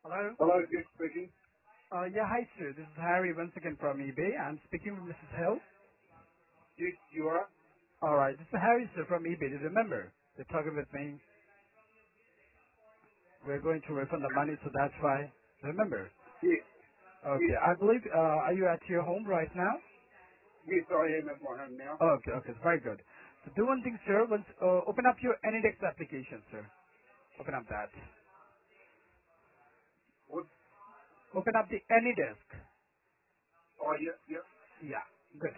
Hello? Hello, Dick speaking. Yeah, hi, sir. This is Harry once again from eBay. I'm speaking with Mrs. Hill. Yes, you are. All right, this is Harry, sir, from eBay. Do you remember? You're talking with me. We're going to refund the money, so that's why. Remember? Yes, Okay, yes, I believe, are you at your home right now? yes, I am at my home now. Okay, okay, very good. So do one thing, sir. Once, open up your AnyDesk application, sir. Open up that. What? Open up the AnyDesk. Oh, yeah, yeah, Yeah, good.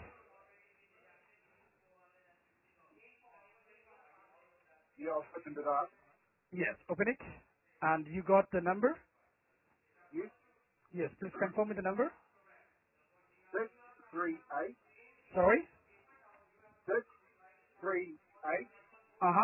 yeah, I've opened it up. Yes, open it. And you got the number? Yes, Yes, please confirm me the number. 638 Sorry? 638 Uh-huh.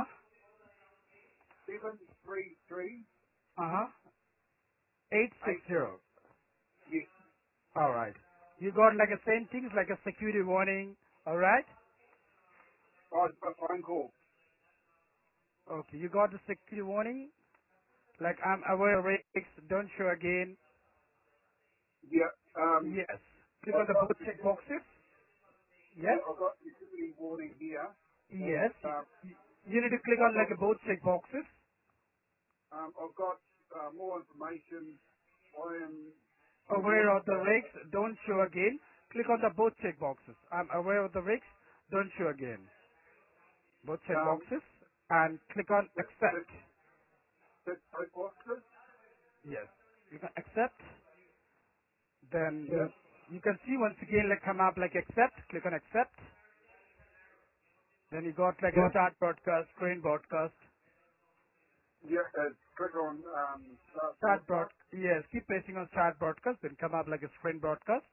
733 Uh-huh. 8. 860. Yes. All right. You got like a same things like a security warning. All right. Oh, it's a phone call. Okay. You got the security warning. Like I'm aware of risks. Don't show again. Yeah, Yes. Click on I've the got both check security, boxes. yeah, Yes. I've got security warning here, and Yes. You need to click on I've like got, a both check boxes. I've got more information. I am Aware awarded, of the risks. Don't show again. Click on the both check boxes. I'm aware of the risks. Don't show again. Both check um, boxes and click on six, accept. six boxes. Yes. You can accept. Then Yeah. you can see once again like come up like accept. Click on accept. Then you got like a Yeah. start broadcast, screen broadcast, Yeah, click on start start broad. broadcast. Yes, keep pressing on start broadcast. Then come up like a screen broadcast.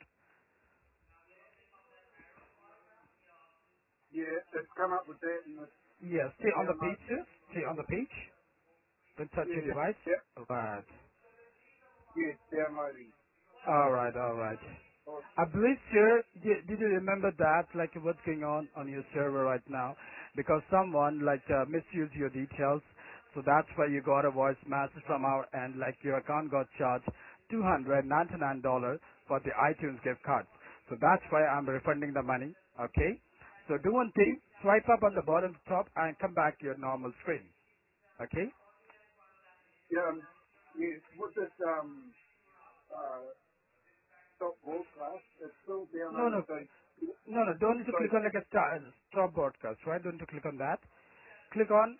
Yeah, it's come up with that and Yes, it's stay on the download. page, sir. Stay on the page. Don't touch Yeah, your device. yeah, Alright. yeah, it's downloading. Alright, alright. Oh, I believe, sir, did you remember that, like what's going on your server right now? Because someone, like, misused your details, so that's why you got a voice message from our end, like your account got charged $299 for the iTunes gift card. So that's why I'm refunding the money, okay? So do one yeah, thing, swipe up on the bottom top and come back to your normal screen, okay? yeah, yeah, with this uh stop broadcast, it's still No, downloading. no, no, don't need to So click on like a stop broadcast, right? Don't need to click on that. Click on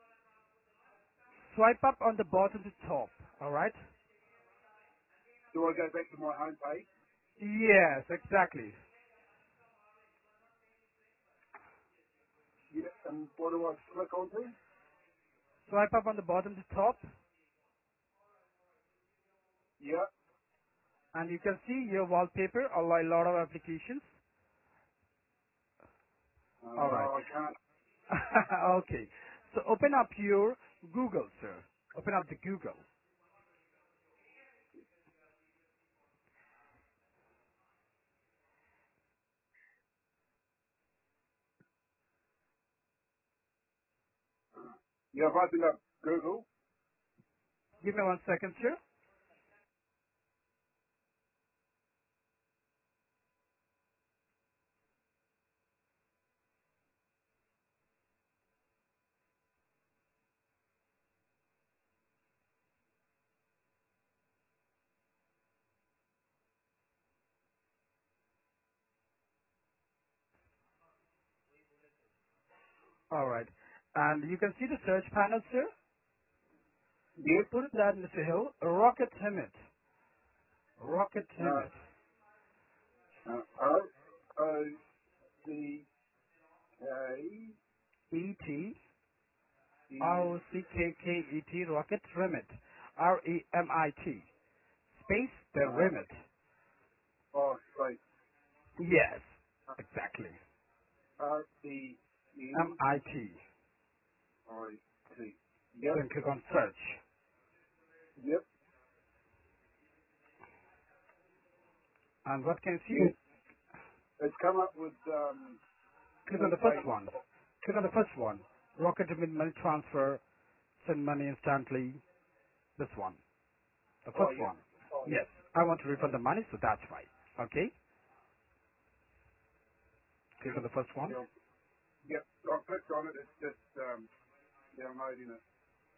swipe up on the bottom to top. All right? do I go back to my home page? Yes, exactly. Yeah, and what do I click onto? Swipe up on the bottom to top, Yeah, and you can see your wallpaper, a lot of applications. All no, right. I can't. Okay. So open up your Google, sir. Open up the Google. Yeah, I've opened up Google. Give me 1 second, sir. All right. And you can see the search panel, sir. Yes, Put that, Mr. Hill. Rocket Hemit. Rocket uh, Hemit. O O C K E-T. E. R-O-C-K-K-E-T, Rocket Remit. R-E-M-I-T. Space, the Remit. Oh, space. Yes, exactly. R E N M-I-T. I T. Yep. Then click on search. Yep. And what can you see? Yes. It's come up with Click on all the first payments. one. Click on the first one. Rocket Remit money transfer. Send money instantly. This one. The Oh, first yeah. one. Yes. I want to refund the money, so that's why. Okay. Click on the first one. Yeah. Yep. So I clicked on it. It's just downloading it.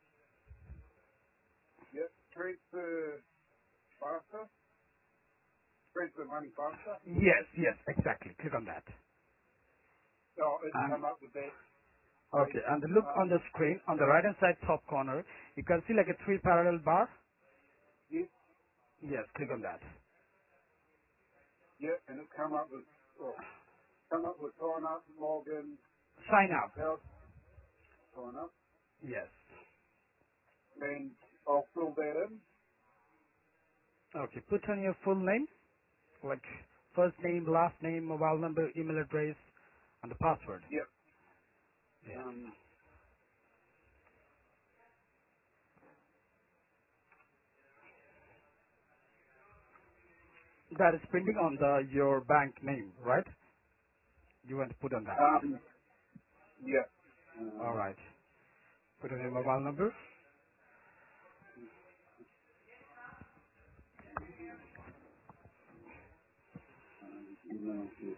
Yep. Transfer faster. Transfer money faster. Yes, yes, exactly. Click on that. Oh, it's And come up with that page. okay, and look on the screen on the right hand side top corner. You can see like a three parallel bar. Yes. Yes, click on that. Yep. And it's come up with sign up, login, Sign up. how sign up, Yes. and I'll fill that in. Okay, put on your full name, like first name, last name, mobile number, email address, and the password. Yep. Yes. That is printing on the your bank name, right? You want to put on that. Yeah. All right. Put on your mobile number. Yeah.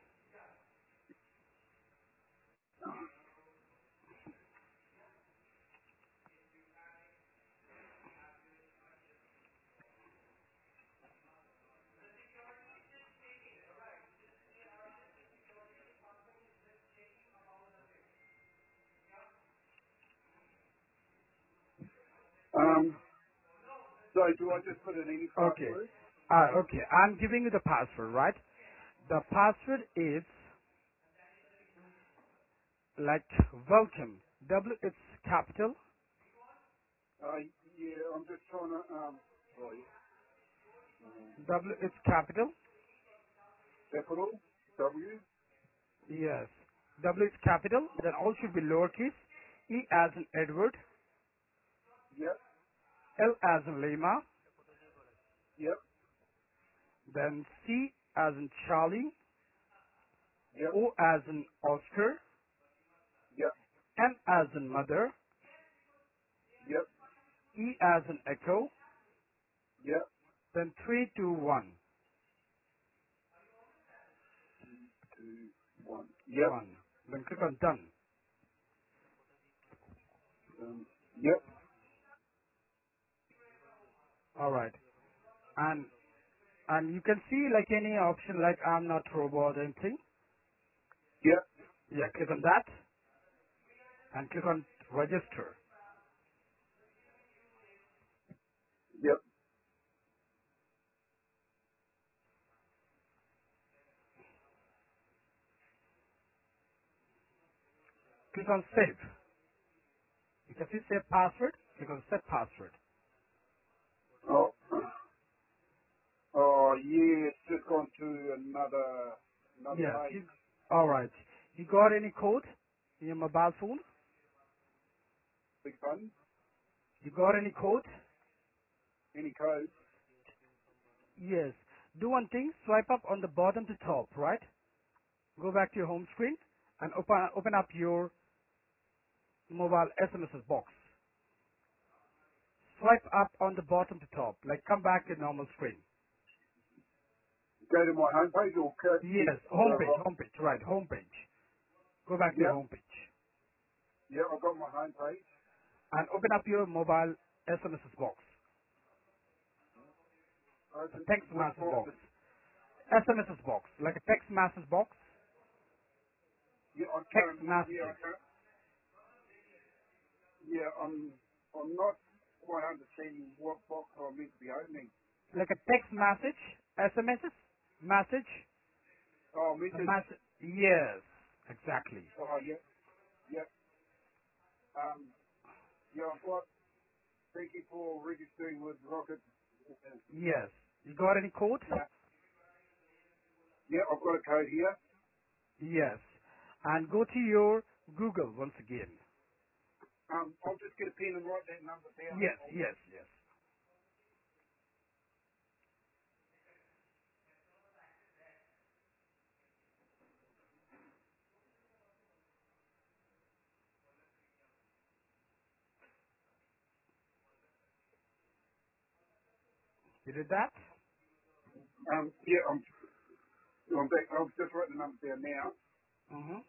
So do I just put in any Okay. password? Okay. I'm giving you the password, right? The password is like welcome. W it's capital. Yeah, I'm just trying to, sorry, W it's capital. capital, W, Yes. W is capital. Then all should be lowercase. E as in Edward. yep, L as in Lima. yep, Then C as in Charlie. yep, O as in Oscar. yep, M as in Mother. yep, E as in Echo. yep, Then 321. 2, 1, yep, 1. Then click on done. yep, All right. And you can see like any option like I'm not robot or anything. yep, Yeah, click on that and click on register. yep. Click on save. You can see save password. Click on set password. Oh, oh yeah, it's just gone to another Yes. page. All right. You got any code in your mobile phone? Big button, You got any code? any code, Yes. Do one thing. Swipe up on the bottom to top, right? Go back to your home screen and open up your mobile SMS box. Swipe up on the bottom to top. Like come back to normal screen. go to my homepage or Yes. Homepage. Homepage. Right. Homepage. Go back to your yep, homepage yep, I've got my homepage. and open up your mobile SMS box. A Open, text which message box box. is, SMS box. Like a text message box. yeah, I Text can't, yeah, I messaging. can't, yeah, I'm not quite understanding what box I'm meant to be opening. Like a text message. SMS message. Oh, A message. message. Yes. Exactly. Oh, yeah, yeah. Yeah, I've got, thank you for registering with Rocket. Yes. You got any code? Yeah, yeah, I've got a code here. Yes. And go to your Google once again. I'll just get a pen and write that number down. Yes, yes, yes. You did that? Yeah, I'm back. I've just written the numbers down now. Mm-hmm.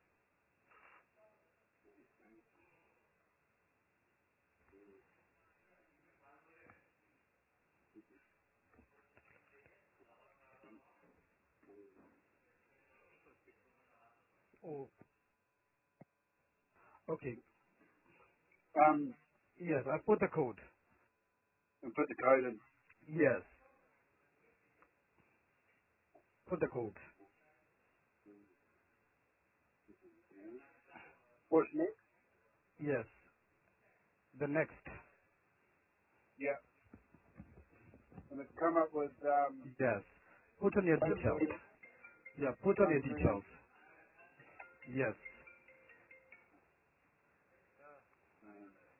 Oh, okay. Um, Yes, I put the code. and put the code in. Yes, put the code. What's next? Yes, the next. Yeah. And it's come up with Yes, put on your details. Yeah, put on your 1 details. Yes. uh,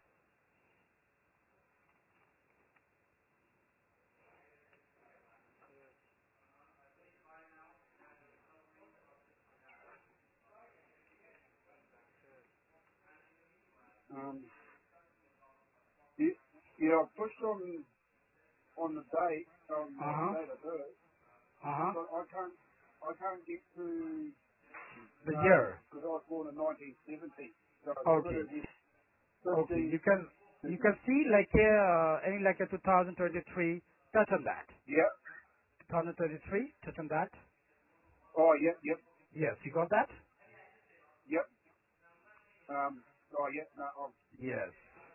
3. Yeah, yeah, I pushed on the date, like the Uh-huh. date of birth, Uh-huh. but I can't get to The year. because I was born in 1970, so I put Okay. it in Okay. 15. You can see like any like a 2023. Touch on that. Yep. 2033. Touch on that. Oh, yep. Yes, you got that. Yep. Oh, yeah. No, Yes.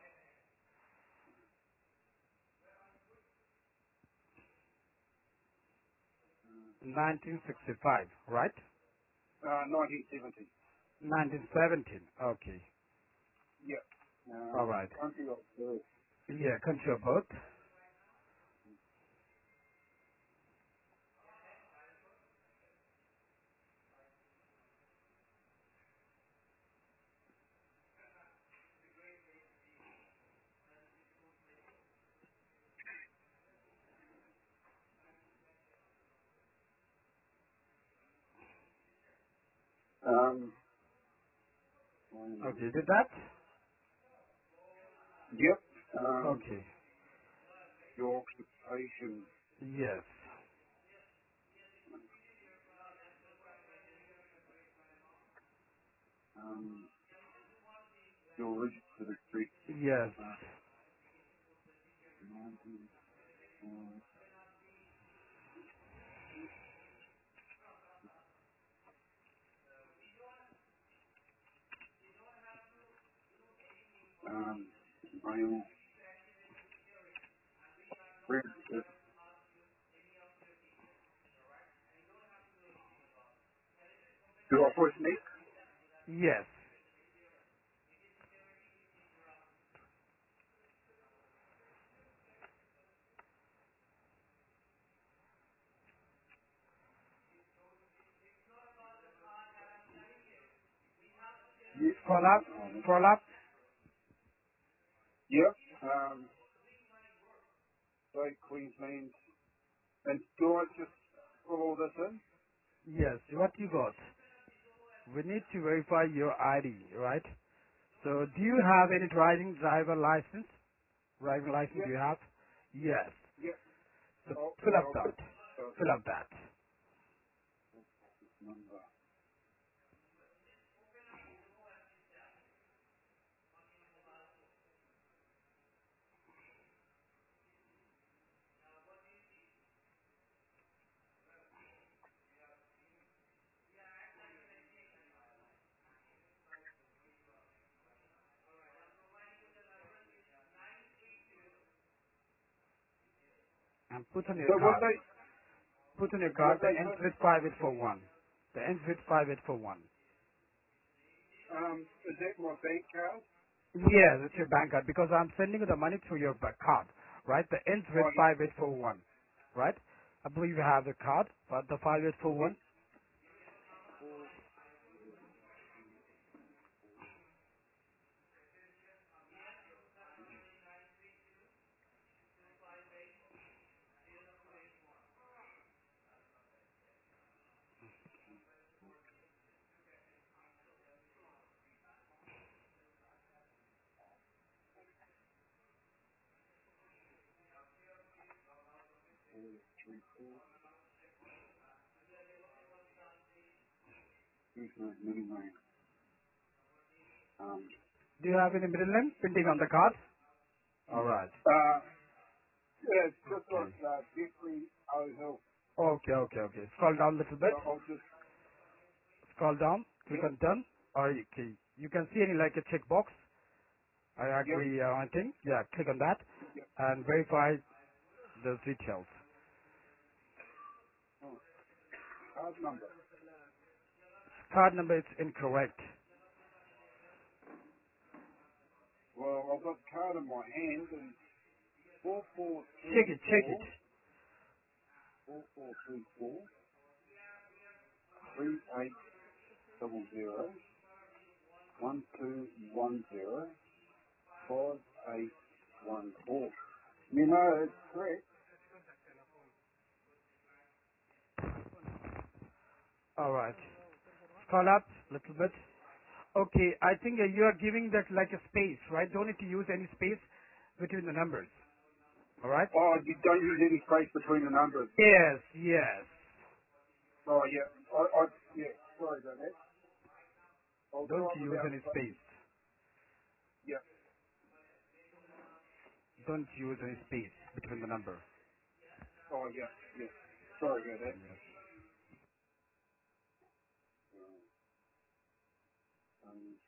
1965, right? 1970. 1917. Okay. Yep. All right. Country of birth. Yeah, country of birth. Um, Okay, did that? yep. Okay. Your occupation. Yes. Um, your registered address. Yes. Uh, 19, um, male. Registered. Do I push next? Yes. Yes. Scroll up. Scroll up. Yep. State Queensland. And do I just put all this in? Yes. What you got? We need to verify your ID, right? So, do you have any driving driver license? Driving license do Yep. you have? Yes. Yep. So, Oh, fill yeah, up I'll put that. Fill up that. number. And put on your So card. Put on your card what the they ends put, with 5841. The ends with 5841. is that my bank card? Yes, it's your bank card because I'm sending you the money through your card, right? The ends with Oh, yeah. 5841, right? I believe you have the card, but the 5841. 434. Who's the middle name? Do you have any middle name printing on the card? All right. Yeah, it's just Okay. like Jeffrey O'Hill. Okay. Scroll down a little bit. So I'll just, Scroll down. Click yep, on done. Or you can see any like a checkbox. I yep, agree on thing. Yeah, click on that yep. and verify those details. Oh, card number. Card number is incorrect. Well, I've got the card in my hand and four four Check three it. Check it. four 4434 3800 1210 5814. You know, it's correct. All right. Scroll up a little bit. Okay, I think you are giving that like a space, right? Don't need to use any space between the numbers. All right? Oh, you don't use any space between the numbers. Yes. Oh, yeah. Yeah, sorry about that. I'll Don't drive use without any space. space. Yeah. Don't use any space between the number. Oh, yeah, yeah. Sorry about that. Yes. Um,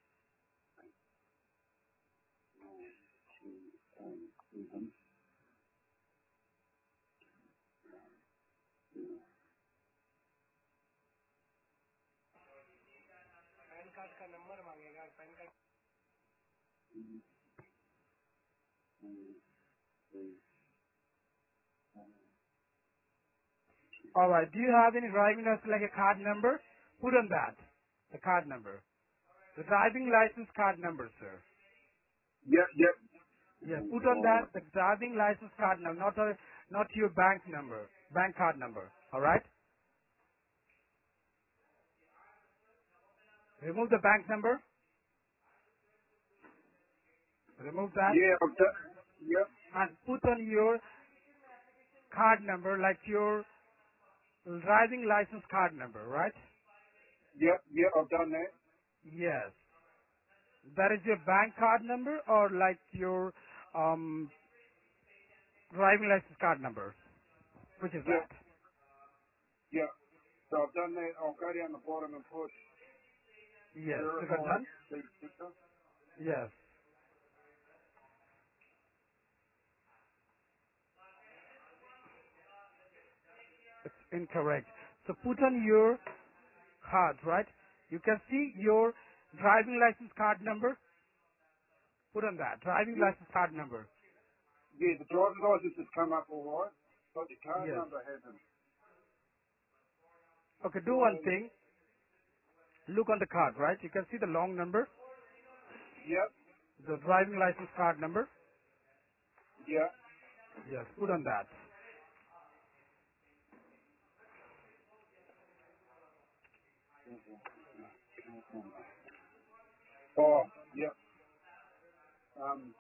All right. Do you have any driving license like a card number? Put on that. The card number. The driving license card number, sir. Yep, yep. Yeah, put on Oh, that the driving license card number, not your bank number, bank card number. All right. Remove the bank number. Remove that yeah, I've done, yep, and put on your card number like your driving license card number, right? yep, I've done that. Yes. That is your bank card number or like your um, driving license card number? Which is Yep, that? yep. So I've done that. I'll go down the bottom and push Yes. Click on verify done? the picture. Yes. It's incorrect. So put on your card, right? You can see your driving license card number. Put on that. Driving Yeah, license card number. yeah, the driver's license has come up all right, but the card Yes. number hasn't. Okay, do one So, thing. Look on the card, right? You can see the long number, yep, the driving license card number. yep. Yes, put on that. Oh, yep. Um,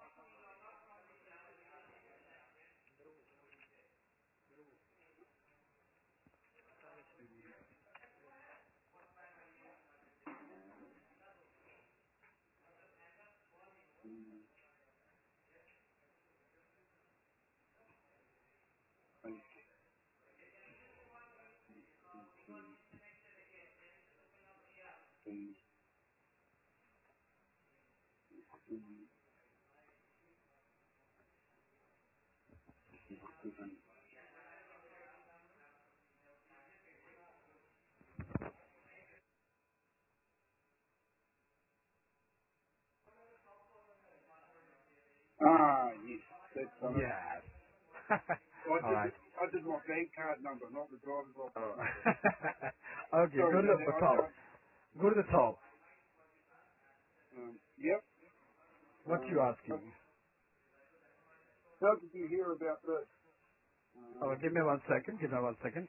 yes, that's done it. Yes. All right. I did my bank card number, not the driver's license Oh. number. Okay, Sorry go to about that. the top. Go to the top. Yep. What you But asking? how did you hear about this? Oh, give me 1 second. Give me 1 second.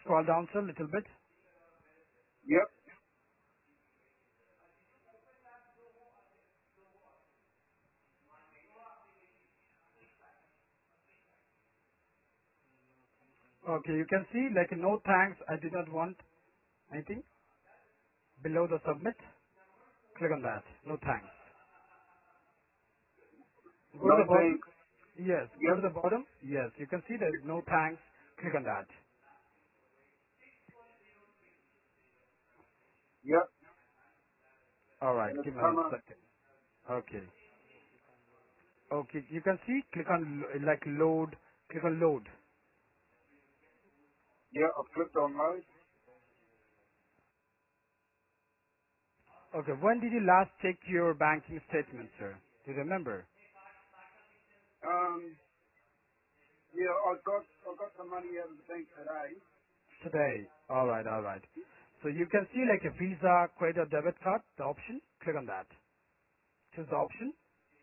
Scroll down, sir, a little bit. Yep. Okay, you can see like no thanks, I do not want anything. Below the submit, click on that. No thanks. Go to No the bottom. thanks. Yes, go Yep. to the bottom. Yes, you can see there's no thanks. Click on that. Yep. All right, And it's give me come a up. second. Okay. Okay, you can see, click on like load. Click on load. Yeah, I've clicked on load. Okay, when did you last check your banking statement, sir? Do you remember? Yeah, I got some money out of the bank today. Today. All right, all right. So you can see like a Visa, credit, or debit card, the option. Click on that. Choose the option.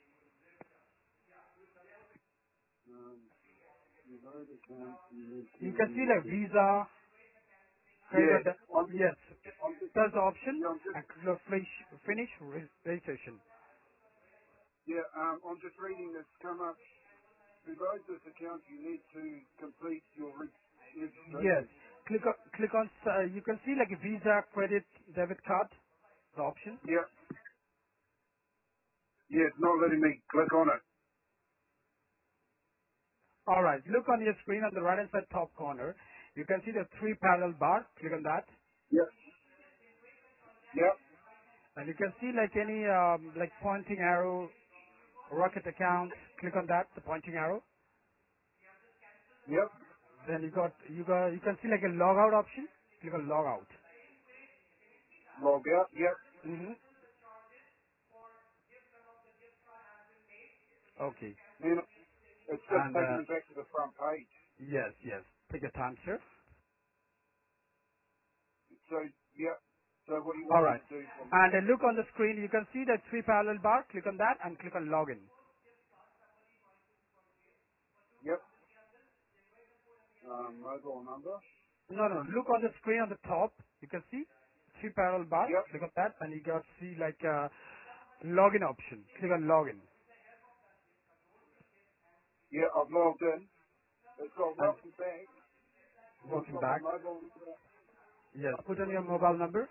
Um, reload account. You need You can see like to. Visa, credit, Yeah, or debit. I'm just, Yes. I'm just, That's the option. yeah, I'm just, And click on finish registration. yeah, I'm just reading this. Come up. Reload this account. You need to complete your Yes. registration. Click on. You can see like a Visa, credit, debit card. The option. Yeah, yeah, it's not letting me click on it. All right. Look on your screen on the right hand side top corner. You can see the three parallel bar. Click on that, Yep, yep, and you can see like any like pointing arrow, rocket account. Click on that, the pointing arrow. yep. Then you can see like a log out option. Click on log out. Log out. Yep. Mm-hmm. Okay. And it's just And taking me back to the front page. yes, yes. Take your time, sir. So, yep. So what do you All want me right. to do from? And look on the screen. You can see that three parallel bar. Click on that and click on login. Yep. Mobile number. No, no. Look on the screen on the top. You can see three parallel bar. Yep. Click on that, and you got see like login option. Click on login, Yeah, I've logged in. It's got and welcome back. It's welcome got my back. mobile number. Yes. Put on your mobile number.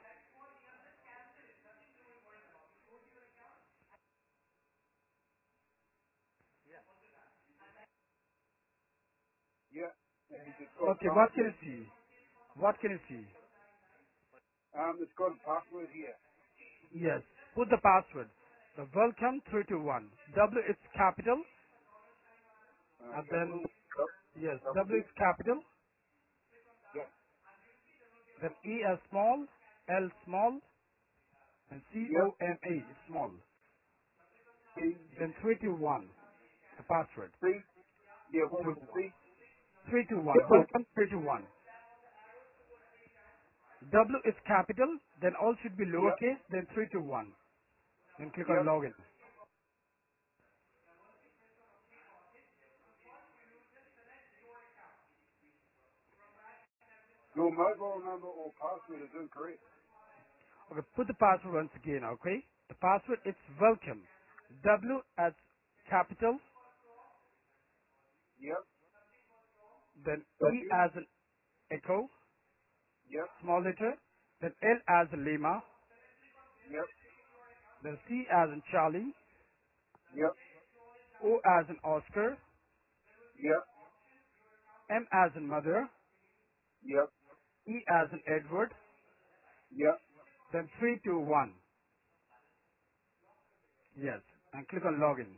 Yeah. And it's got Okay. What can password. you see? What can you see? It's got a password here. Yes. Put the password. The welcome 321. W is capital, and then Capital. Yep. yes, W Capital. is capital. Yep. Then E as small, L small, and Yep. COMA is small. C. Then 321. The password. C. Yeah, what To was the C? 321. Welcome 321. W is capital, then all should be Yep. lowercase, then 321. Then click on Yep. login. Your mobile number or password is incorrect. Okay, put the password once again, okay? The password is welcome. W as capital, Yep. then E W. as an echo, Yep. small letter, then L as in Lima, Yep. then C as in Charlie, Yep. O as in Oscar, Yep. M as in Mother, Yep. E as in Edward, Yep. then 321. Yes, and click on login.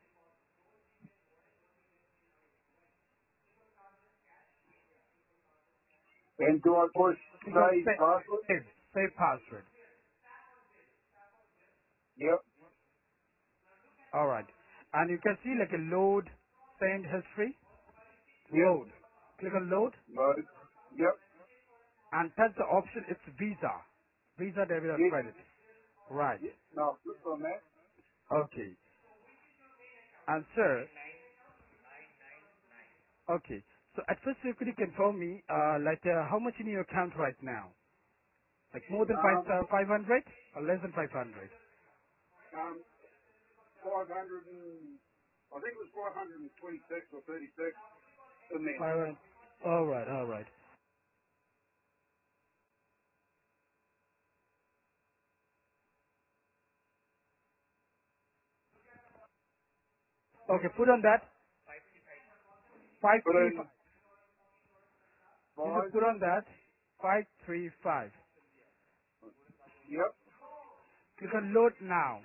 And do I push Click on save password? save password. Yep. All right. And you can see like a load send history. Yep. Load. Click on load Load. Yep. and touch the option. It's Visa. Visa, debit, or Yes. credit. Right. Yep. No, click on that. Okay. And sir, okay. So at first, could you confirm me, how much in your account right now? Like more than 500 or less than 500? Um, 500 and, I think it was 526 or 36 in there. 500. All right, all right. Okay, put on that But in 535. You just 5, put on that 535. yep, You can load now.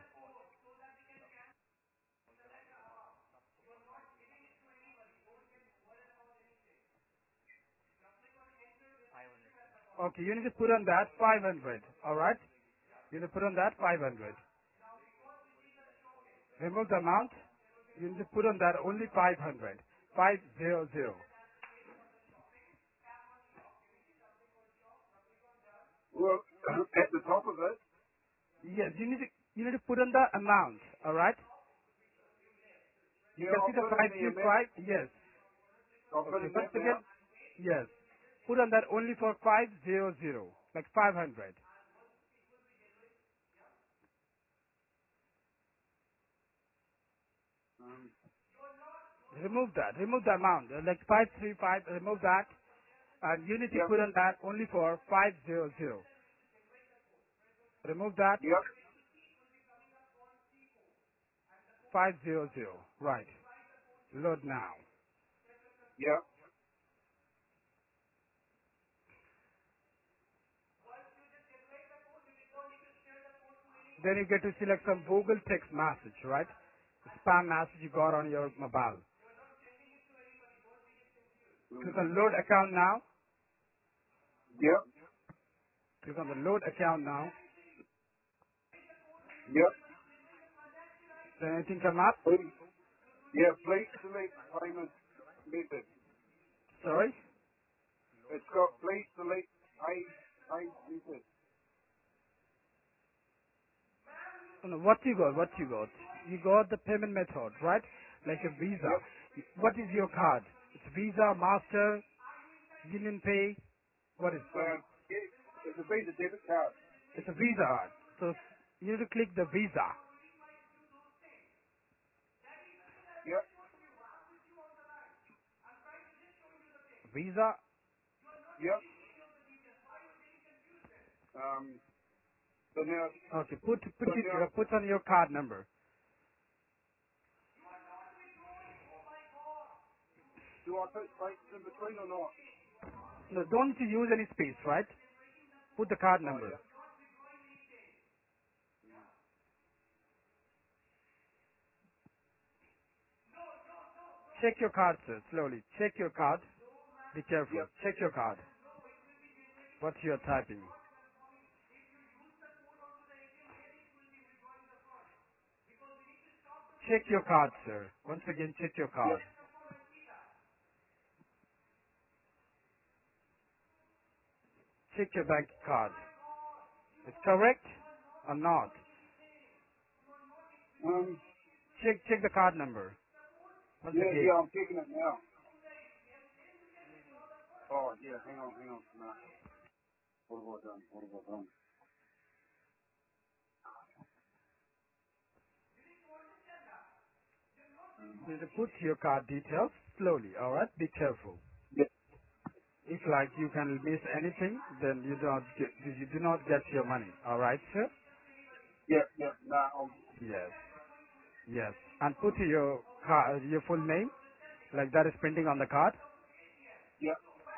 Okay, you need to put on that 500. All right? You need to put on that 500. Remove the amount. You need to put on that only 500. 500. well, at the top of it, Yes, you need to put on the amount. All right? You yeah, can see I'll the put in the amount, 535. Yes. I'll put Okay. in Once that now. again, yes. Put on that only for 500. Like 500. Um, Remove that. Remove the amount. Like 535. Remove that. And you need to yep, put on that only for 500. Remove that. yep, 500. Right. Load now. yep, Then you get to select some Google text message, right? Spam message you got on your mobile. Click on load account now. yep, Click on the load account now. yep. Then anything come up? Please, yeah, please select payment method. Sorry? It's got please select pay method. No, no, what you got? What you got? You got the payment method, right? Like a Visa. Yep, What is your card? It's Visa, Master, Union Pay. What is? yeah, it's a Visa debit card. It's a Visa card. So you need to click the Visa. Yep, Visa. yep. So now, Okay, put so now, put on your card number. do I put spaces in between or not? No, don't use any space, right? Put the card Oh number. yeah. Check your card, sir, slowly. Check your card. Be careful. Yep, Check your card. What you're typing. Check your card, sir. Once again, check your card. yep. Check your bank card. It's correct or not? Check the card number. Once Yeah, again. yeah. I'm checking it now. Oh yeah. Hang on, hang on. No. What have I done? What have I done? You need to put your card details slowly, alright? Be careful. Yep, If like you can miss anything, then you do not get your money. Alright, sir? yep, yep. No, Yes. Yes. And put your full name, like that is printing on the card. yep.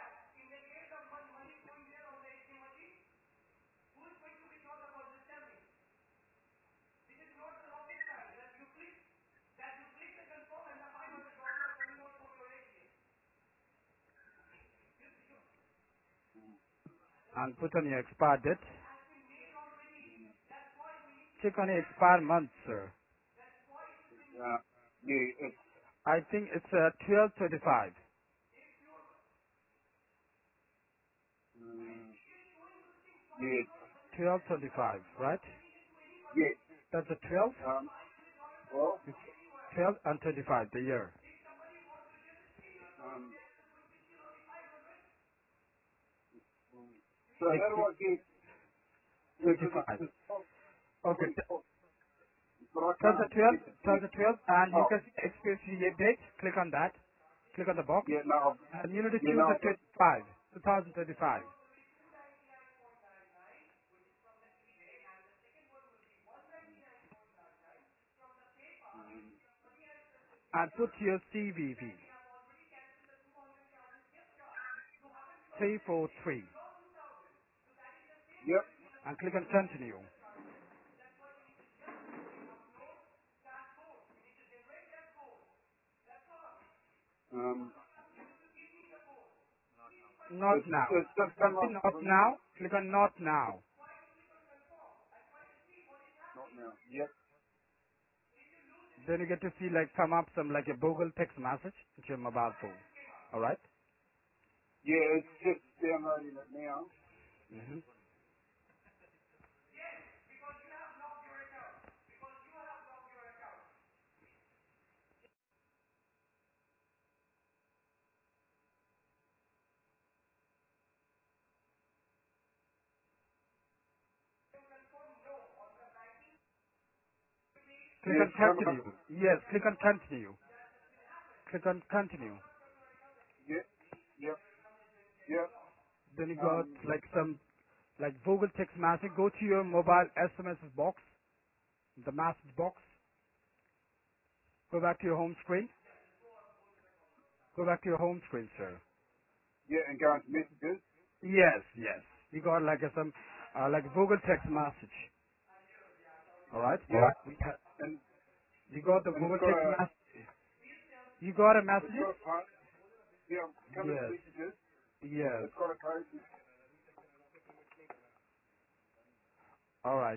And put on your expire date. Check on your expire month, sir. Yeah. It's I think it's 1225. yeah, 1225, right? yeah. That's a 12? Well, It's 12 and 25, the year. um, So how do I get? Because 25. it's Okay. 24, but I Turn can't the 12, get the turn the 12, and you oh, can see expiry date. Click on that. Click on the box, yeah, no, and you need to yeah, choose no, the 25, 2025, and put your CVV 343, yep. and click on continue. Um, Not now. it's You just can come see up. not now. Click on not now. Not now. Yep. Then you get to see like come up some like a Google text message into your mobile phone. All right. Yeah, it's just downloading it now. Mm-hmm. Click Yeah, on it's coming up. continue. Yes, click on continue. Click on continue. Yep. Yep. Yep. Then you got Um, like some like Google text message. Go to your mobile SMS box, the message box. Go back to your home screen. Go back to your home screen, sir. yeah, and go into messages. Yes, yes. You got like a, some like Google text message. All right. Yep. We And you got the it's Google got text a message. You got a it's message? got a part. Yeah, come into Yes, messages. yes. It's got a code. All right.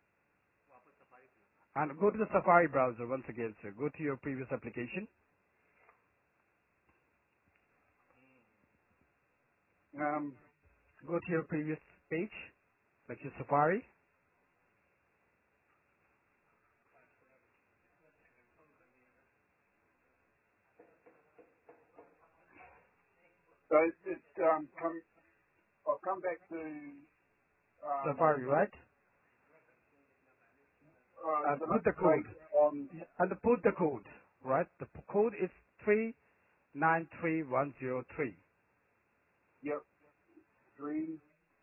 And go to the Safari browser once again, sir. Go to your previous application. Um, Go to your previous page, like your Safari. so it's come. I'll come back to Safari, right? And the put next the code. page on. And put the code, right? The code is 393103. Yep. Three,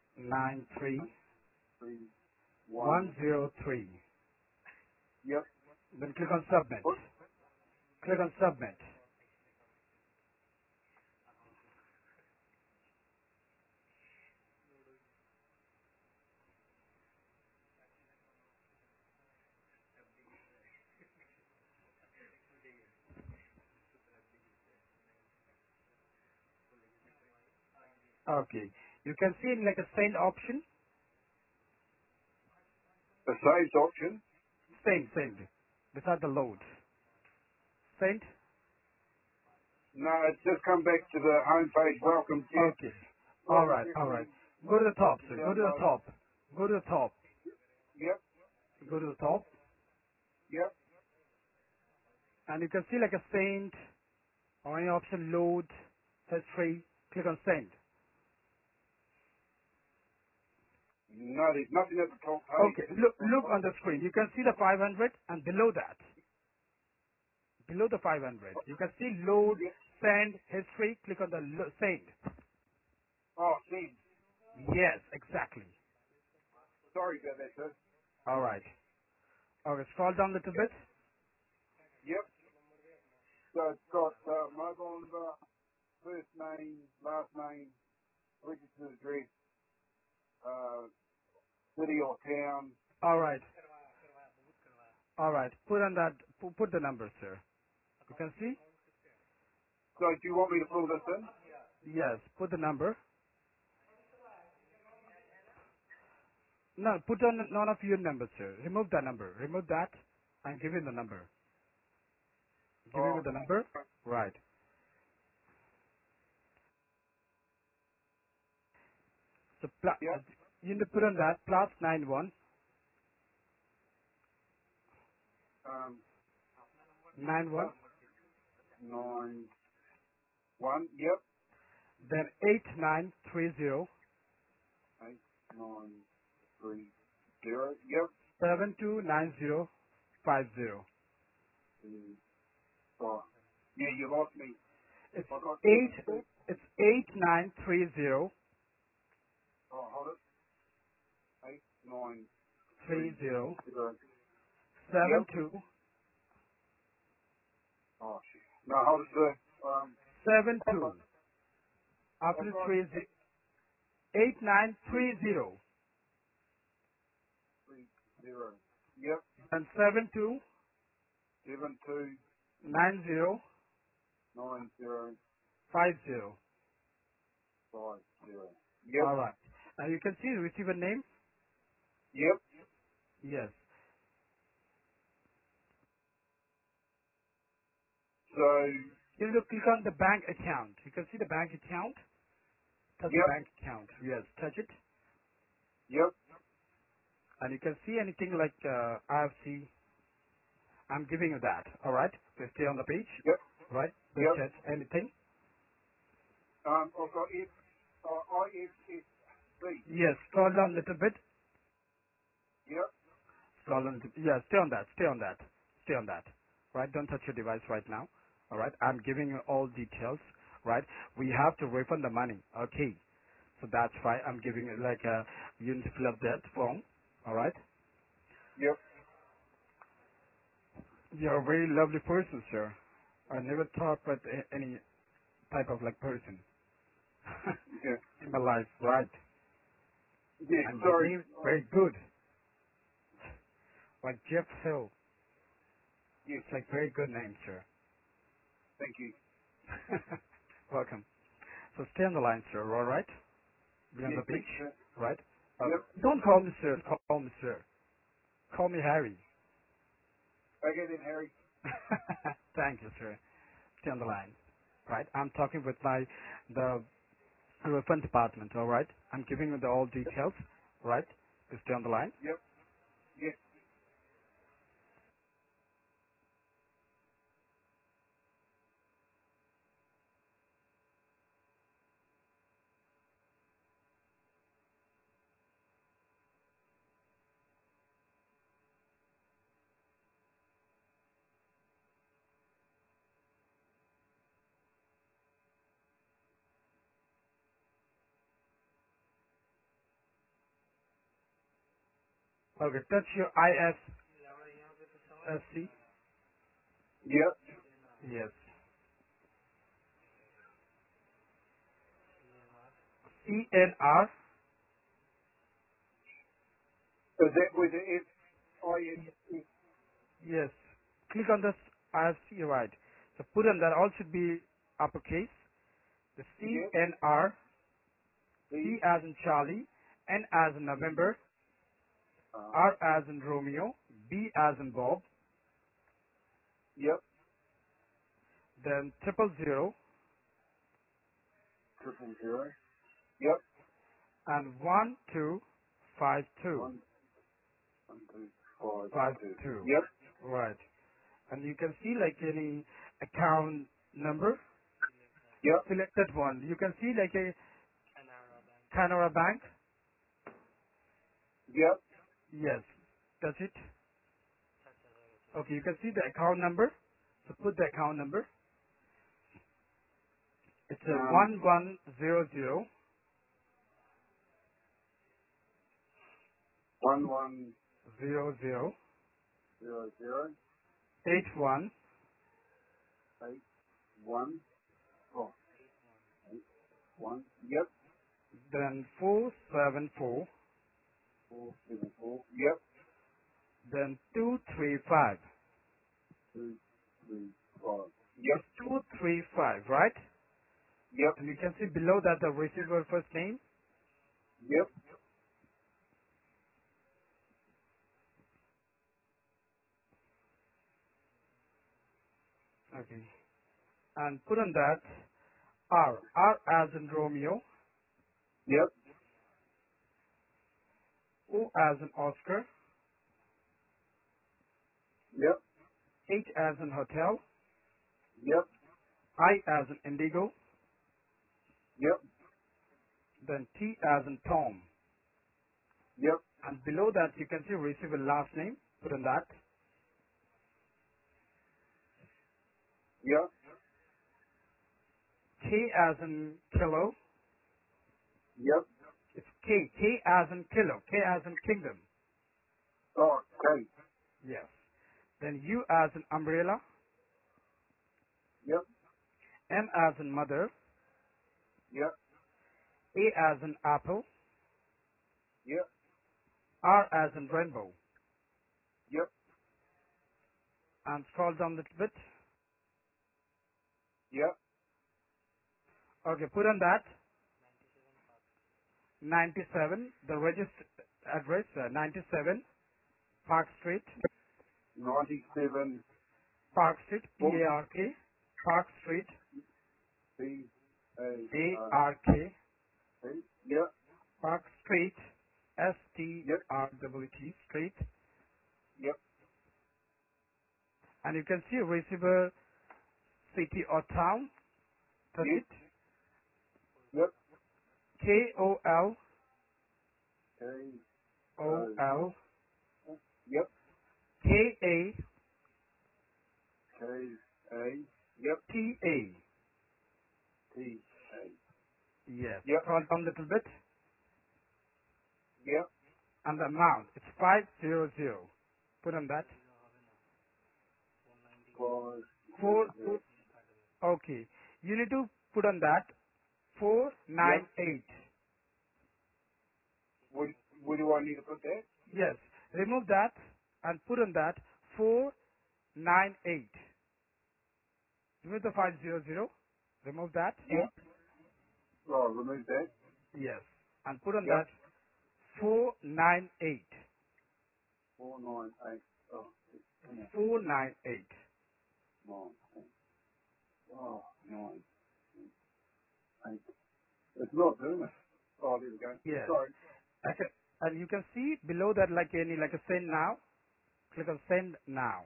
3, 1. 93103. Yep. Then click on submit. Put. Click on submit. Okay. You can see in like a send option. The saved option. Send. Beside the load. Send. No, it's just come back to the home page. Welcome, Jeff. Okay. All Welcome, right. All right. Jeffrey. Go to the top, To sir. Go to the download. top. Go to the top. Yep. Go to the top. Yep. And you can see like a send or any option load, history. Click on send. No, there's nothing at the top page. Okay. Look on the screen. You can see the 500 and below that. Below the 500. You can see load, Yep. send, history. Click on the send. Oh, send. Yes, exactly. Sorry about that, sir. All right. Okay. Scroll down a little bit. Yep. So it's got mobile number, first name, last name, registered address, city or town. All right. All right. Put on that. Put the number, sir. You can see? So do you want me to fill this in? Yes. Put the number. No, put on none of your numbers, sir. Remove that number. Remove that and give him the number. Give him Oh, the number. Right. So yep. you need to put on that plus 91 Um, 91 plus 91. Yep. then 8930 8, 930. Yep. 729050. Mm, oh. Yeah, you lost me. It's I got eight. It's 8930 oh, hold it. 890. 30 Yep. 72 Oh shit. No, hold it, sir. I've 72. got After I've the got 8930 830. Yep. and 729050. 729050. Yep. All right. Now you can see the receiver name. Yep. Yes. So You need to click on the bank account. You can see the bank account. Touch the yep. bank account. Yes, touch it. Yep. And you can see anything like IFC. I'm giving you that. All right. So stay on the page. Yep. Right. Don't Yep. touch anything. I've got IFSB. Yes. Scroll down a little bit. Yep. Scroll down. Yeah. Stay on that. Stay on that. Stay on that. Right. Don't touch your device right now. All right. I'm giving you all details. Right. We have to refund the money. Okay. So that's why I'm giving it like you need to fill up that form. All right. Yep. You're a very lovely person, sir. I never thought about any type of like person Yeah. in my life, right? Yeah. And your Sorry. name is very good, like Jeff Hill. Yes. It's like very good name, sir. Thank you. Welcome. So stay on the line, sir. All right? Be on Yes. the Thank beach, you, sir. right? Yep. Don't call me sir. Call me sir. Call me Harry. Okay then, Harry. Thank you, sir. Stay on the line, right? I'm talking with the refund department. All right? I'm giving you the all details, right? You stay on the line. Yep. Yes. Okay. Touch your ISSC. Yep. Yes. ENR. Is that with the FIS? Yes. Click on this IFC, right. So put on that. All should be uppercase. The Yep. CNR, C The as in Charlie, N as in November, uh, R as in Romeo, B as in Bob, yep. then 000 000. Yep. and 1252. One, one, two, five, two. 52. Yep. Right. And you can see like any account number, Yep. select that one. You can see like a Canara Bank. Yep. Yes. That's it. Okay, you can see the account number. So put the account number. It's a Um, 1100 one, 00 0, 81 8, 1, oh, 8, 1. Yep. then 474 474. Yep. then 235. 2, 3, 5. Yep. It's 235, right? Yep. And you can see below that the receiver first name. Yep. Okay. And put on that R as in Romeo, Yep. O as in Oscar, Yep. H as in Hotel, Yep. I as in Indigo, Yep. then T as in Tom. Yep. And below that, you can see receiver last name. Put on that. Yep. K as in kilo. Yep. It's K. K as in kilo. K as in kingdom. Oh, okay. Yes. Then U as in umbrella. Yep. M as in mother. Yep. A as in apple. Yep. R as in rainbow. Yep. And scroll down a little bit. Yep. Okay, put on that 97, the registered address, 97 Park Street, 97 Park Street, book P-A-R-K, Park Street, B A R A-R-K, T. Yep. Park Street, Yep. S-T-R-W-T, Street, Yep. and you can see receiver city or town, touch Yes. it, Yep. K-O-L-O-L, K O. Yep. K-A-T-A, K A. Yep. T A. yes, Yep. scroll down a little bit, Yep. and the amount, it's 500, put on that, 5 4, 0. okay, you need to put on that Yep. 498. Where do I need to put that? Yes, remove that and put on that 498. Remove the 500. Remove that. Yep. Oh, remove that. Yes, and put on Yep. that 498. 498. Oh, come on. 498. 9. Oh, 9. 8. It's not doing it. Oh, there we go. Yes. Sorry. Okay. And you can see below that like any like a send now. Click on send now.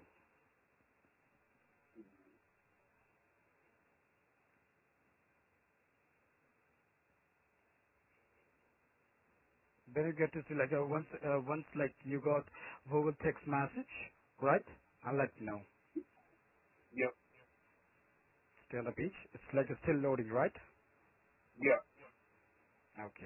Then you get to see like once like you got Google text message, right? I'll let you know. Yep. Stay on the page. It's like it's still loading, right? Yep. Okay.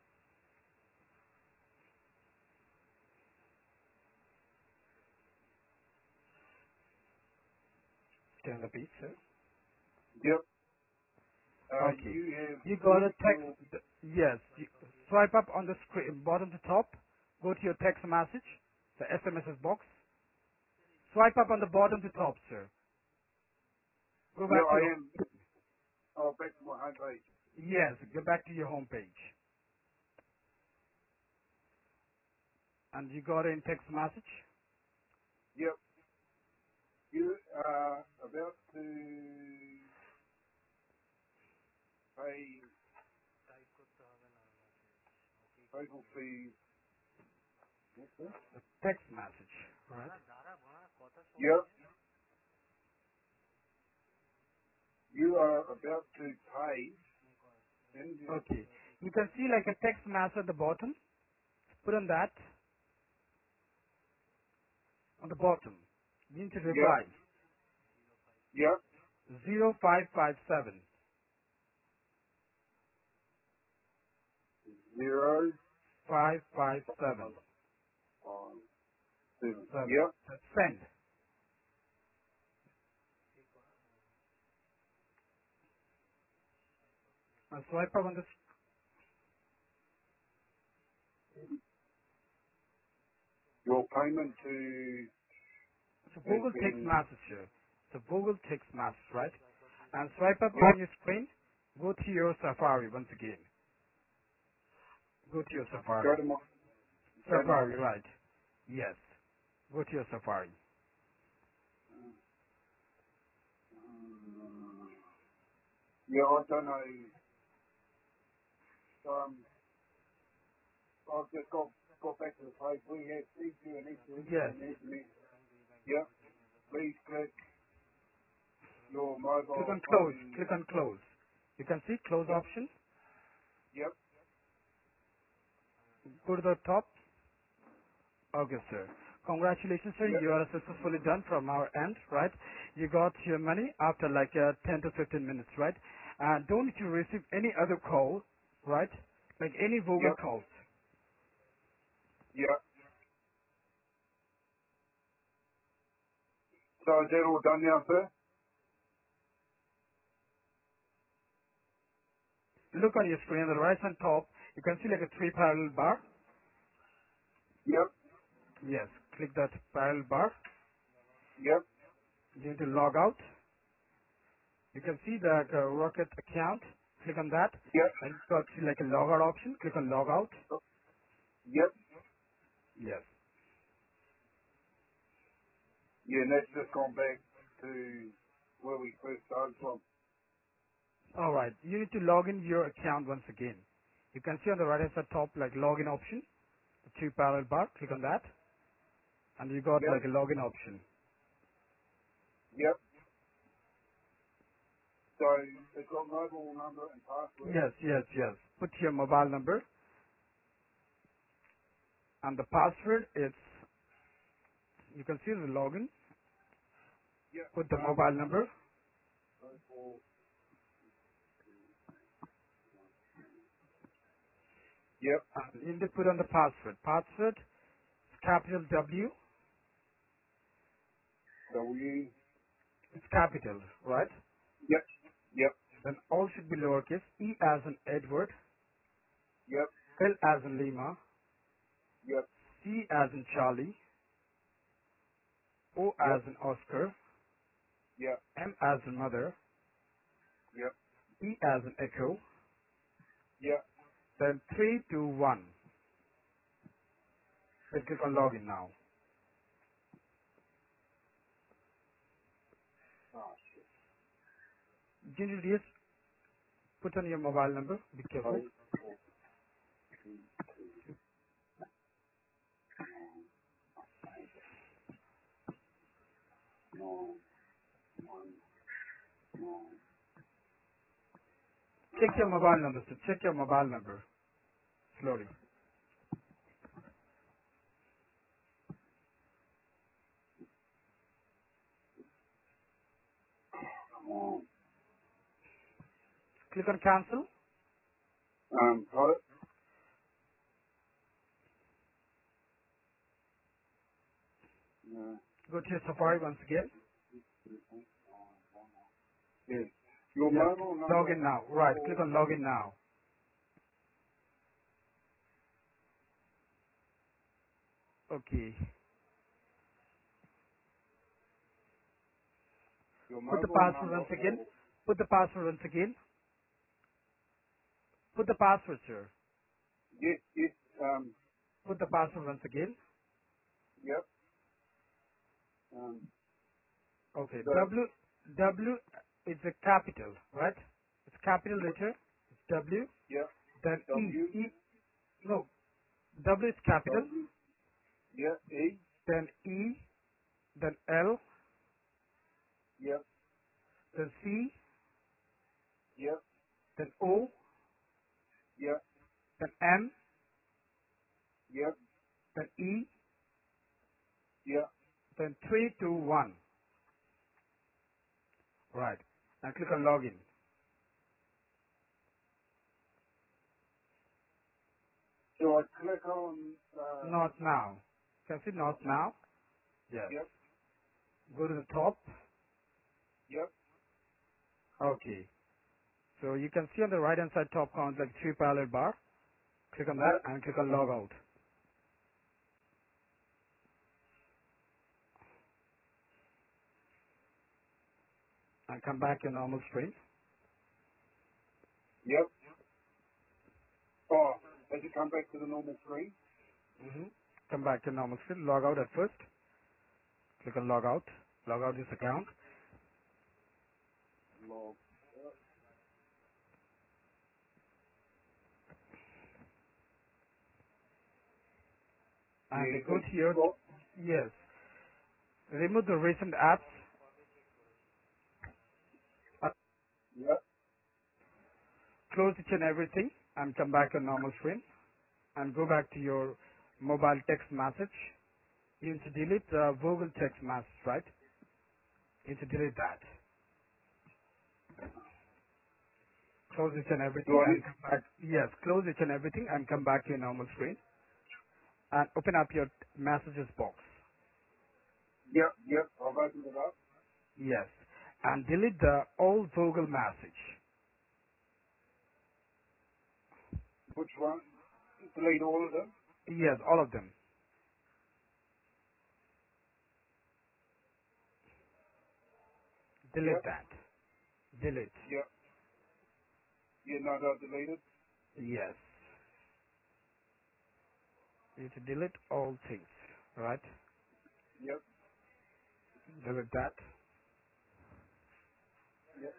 Stay on the page, sir. Yep. Okay. You have You got put a text. your... Yes. You swipe up on the screen, bottom to top. Go to your text message, the SMSs box. Swipe up on the bottom to top, sir. Go Yeah, back to I your. am. Oh, back to my home page. Yes. Go back to your home page. And you got it in text message. Yep. You are about to pay total fees. What's that? The text message. Right. Yep. You are about to pay. Indian. Okay. You can see like a text message at the bottom. Put on that on the bottom. You need to Yep. reply. Yep. 0557. 0 557. 5 7. 7. Yep. Send. Now swipe up on the Your payment to it's a has Google text been. message here. It's a Google text message, right? And swipe up Yep. on your screen. Go to your Safari once again. Go to your Go Safari. to my. Go to my. Safari, right? Yes. Go to your Safari. Yeah, I don't know. I've just got back to the page. We have sent you an Yes. SMS. Yep. Please click your Click mobile on close. phone. Click on close. You can see close Yep. option. Yep. Go to the top. Okay, sir. Congratulations, sir. Yep. You are successfully done from our end, right? You got your money after like 10 to 15 minutes, right? And don't you receive any other call, right? Like any Vogel Yep. calls. Yep. So is that all done now, sir? Look on your screen on the right hand top. You can see like a three parallel bar. Yep. Yes. Click that parallel bar. Yep. You need to log out. You can see that Rocket account. Click on that. Yep. And you got like a log out option. Click on log out. Yep. Yes. Yeah, and that's just gone back to where we first started from. All right. You need to log in your account once again. You can see on the right hand side top like login option, the two parallel bar. Click on that, and you got Yep. like a login option. Yep. So it's got mobile number and password. Yes, yes, yes. Put your mobile number and the password. It's you can see the login. Yep. Put the mobile number. 04. Yep. And you need to put on the password. Password is capital W. W. It's capital, right? Yep. Yep. Then all should be lowercase. E as in Edward. Yep. L as in Lima. Yep. C as in Charlie. O Yep. as in Oscar. Yep. M as in Mother. Yep. E as in Echo. Yep. Then 321. Let's click on login now. Oh, You need to just put on your mobile number. Be careful. shit. No. No. Check your mobile number, sir. Check your mobile number. Slowly. Come on. Click on cancel. Got it? No. Go to your Safari once again. Yes. Your Yes. mobile number Login now. Right. or Click on login now. Okay. your Put the mobile password number once again. or Put the password once again. Put the password, sir. yes, yes, Put the password once again. yep. Okay. So W is a capital, right? It's capital letter. It's W. yep. Then W E. No. W is capital. W yep. E Then E. Then L. yep. Then C. Yep. Then O. Yep. Then M. Yep. Then E. Yep. Then 321. Right. Now click on login. So I click on Not now. Can you see not now? Yes. yep. Go to the top. Yep. Okay. So you can see on the right hand side top corner like three parallel bar. Click on that Yep. and click on log out. And come back to normal screen. Yep. Oh, has it come back to the normal screen? Come back to normal screen. Log out at first. Click on log out. Log out this account. Log. And Yeah. go to your, Log. yes. Remove the recent apps. Uh, Yep. close each and everything and come back to normal screen. And go back to your mobile text message. You need to delete Google text message, right? You need to delete that. Close it and Do everything I and hit? come back. Yes, close it and everything and come back to your normal screen and open up your messages box. Yep, yep. I've opened it up. Yes. And delete the old Google message. Which one? Delete all of them? Yes, all of them. Delete Yep, that. Delete. yep. Yeah, no, no, deleted. Yes. You need to delete all things, right? Yep, Delete that yep.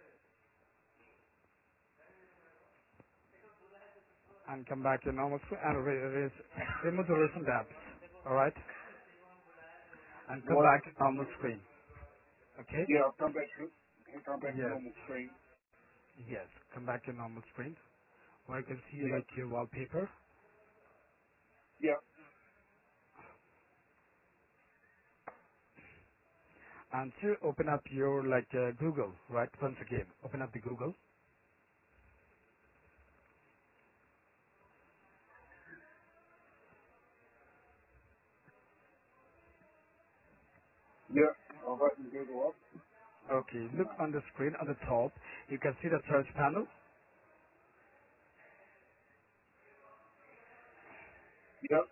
and come back to your normal screen and remove the recent apps, alright? And come What? back to normal screen, okay? Yeah, I've come back to, come back to Yes. normal screen. Yes, come back to normal screen where you can see Yep, like your wallpaper yep, and to open up your like Google, right? Once again, open up the Google. yep. I've opened Google up. Okay, look on the screen on the top. You can see the search panel Yep,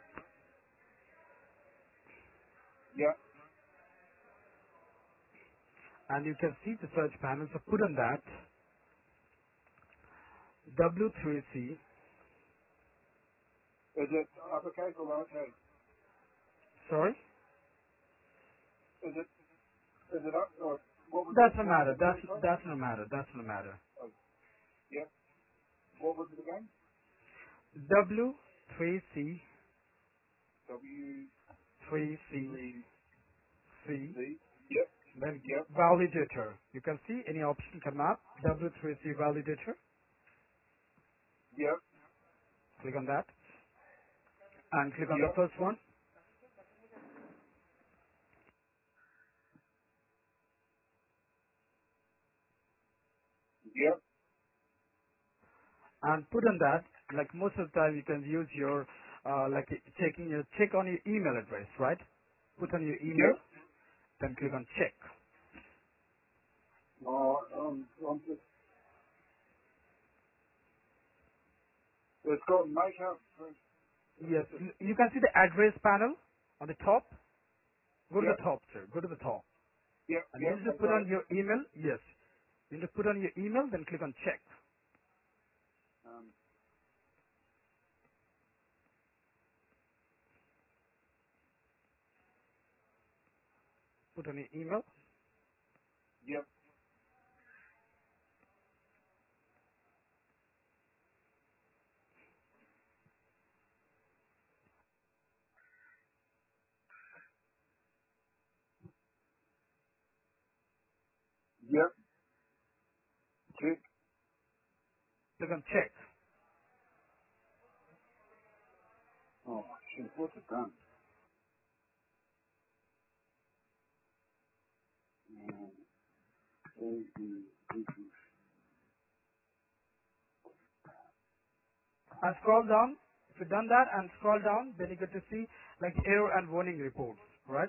yep, and you can see the search panel. So put on that W3C. Is it uppercase or lowercase? Sorry, Is it up or that's no what was matter. it That's again, sorry? that's no matter. That's no matter. Oh, yeah. What was it again? W3C W 3C three C. C. Yep, Then yep, validator. You can see any option come up. W3C validator. yep, Click on that and click on the yep, first one yep. and put on that. Like most of the time, you can use your like check on your email address, right? Put on your email, Yep. then click on check. I'm just, it's got makeup. Yes, you can see the address panel on the top. Go to Yep, the top, sir. Go to the top, yep, and you yep, need to I've put got on it. your email. Yes, you need to put on your email, then click on check. Um, Put on your email. yep, yep, check. Click on check. Oh, shit, what's it done? Um, And scroll down. If you've done that and scroll down, then you get to see like error and warning reports, right?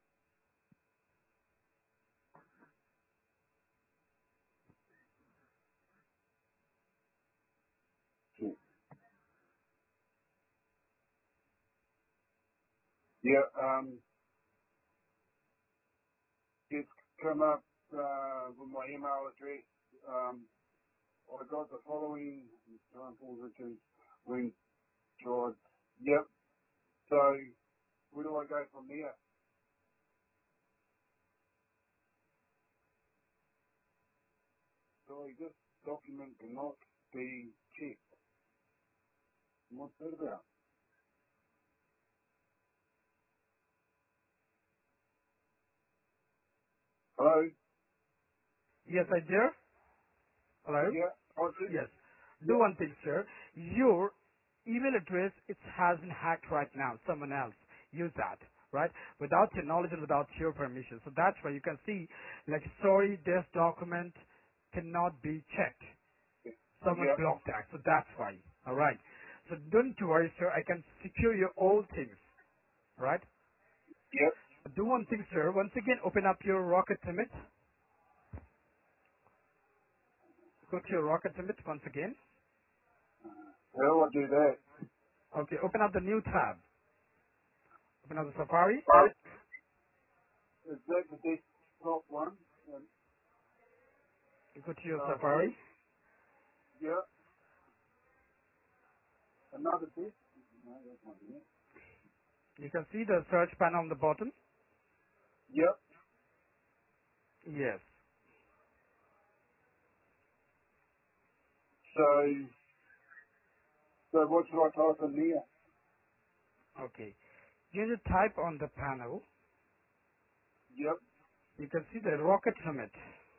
check. Yeah, it's come up with my email address. I got the following examples, which is when tried. Yep. So where do I go from there? Sorry, this document cannot be checked. What's that about? Hello? Yes, I dare. Hello? Yeah, I see. Yes. Do Yeah. one thing, sir. Your email address, it has been hacked right now. Someone else use that. right? Without your knowledge and without your permission. So that's why you can see, like, sorry, this document cannot be checked. Someone Yep. blocked that, so that's why. All right. So don't worry, sir. I can secure your all things, right? Yep. Do one thing, sir. Once again, open up your Rocket Summit. Go to your Rocket Summit once again. How do I do that? Okay, open up the new tab. Open up the Safari. Is that the desktop one? Go to your Okay. Safari. Yep. Another desk? No, that's not it. You can see the search panel on the bottom. Yep. Yes. So what should I type in there? Okay. You need to type on the panel. Yep. You can see the Rocket Summit.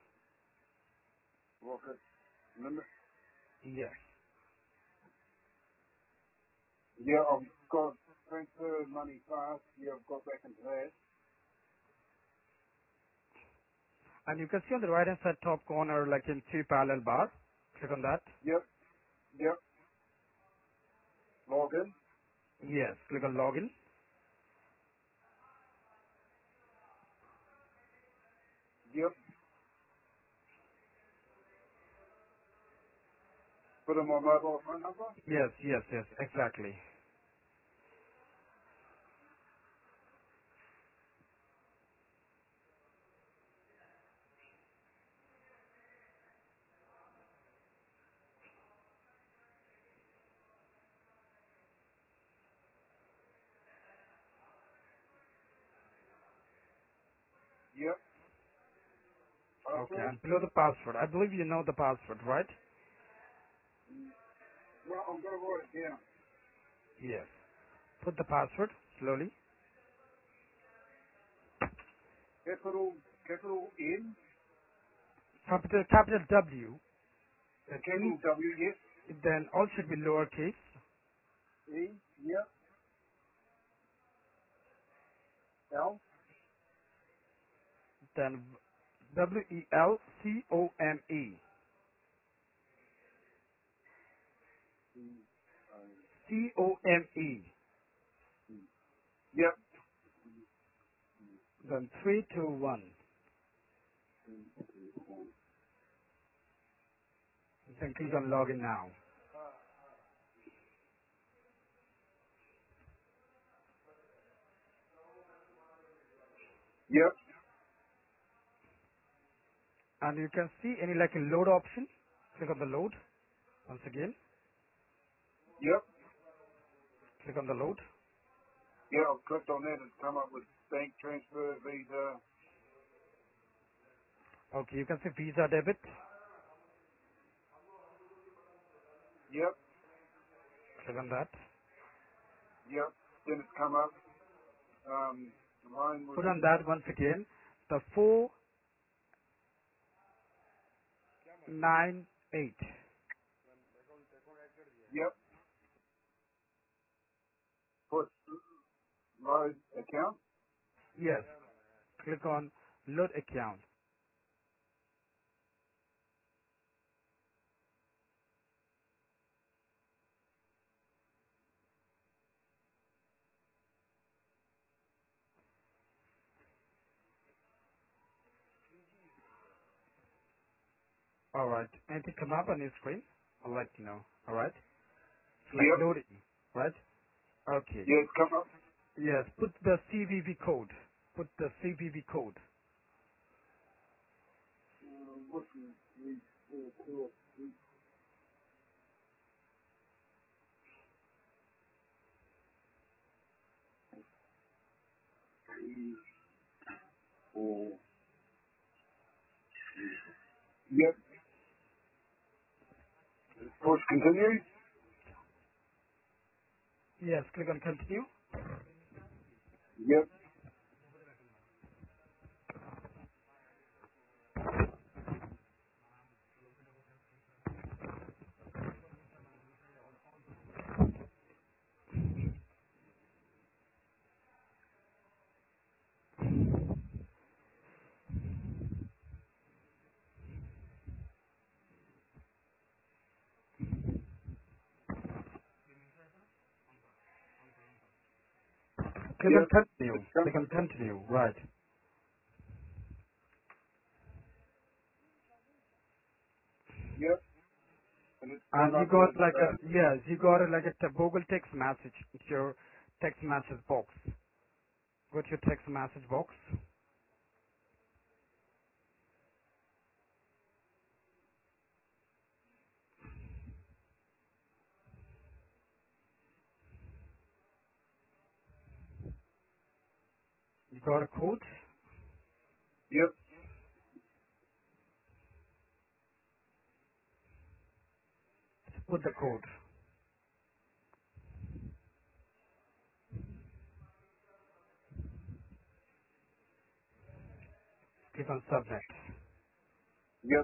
Rocket limit. Yes. Yeah, I've got transfer money fast. Yeah, I've got back into that. And you can see on the right hand side top corner, like in two parallel bars. Click on that. Yep. Yep. Log in. Yes. Click on login. Yep. Put in my mobile phone number. Yes, yes, yes, exactly. Yep. Okay, Password. and below the password. I believe you know the password, right? Well, I'm going to write it down. Yes. Put the password slowly. Capital N. Capital W, then E, Capital W. Yes. then all should be lowercase, E. Yep. L. then WELCOME. E. O. COME. Yep. Then 321. Then click on login now. Yep. And you can see any like a load option. Click on the load. Once again, Yep. click on the load. Yeah, I've clicked on that. It's come up with bank transfer, Visa. Okay, you can see Visa debit. Yep. Click on that. Yep. Then it's come up. Mine was. Put on that once again. The 498. Yep. Put load account. Yes. Click on load account. Alright. Anything come up on your screen? I'll let you know. Alright? It's like Yep. loading. Right? Okay. Yeah, it's come up. Yes. Put the CVV code. Put the CVV code. What's the three, four, four, three, four. Yep. Push continue. Yes. Click on continue. Yep. Click on Yep. continue. It's come. Click on continue. Right. Yep. And it's And come you up got with like a, yes, you got like a Google text message into your text message box. Go to your text message box. You got a code. yep. Put the code. Click on submit. Yep.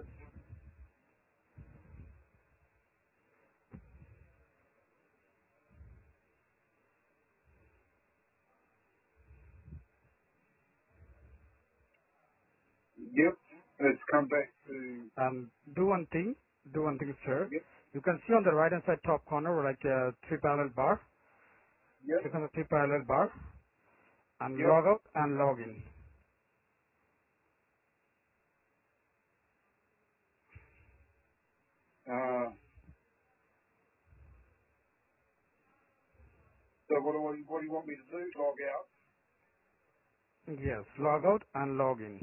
Yep. It's come back to. Do one thing. Do one thing, sir. Yep. You can see on the right hand side top corner like a three parallel bar. Yep. Click on the three parallel bar and Yep. log out and log in. Uh, so what do you want me to do? Log out. Yes, log out and log in.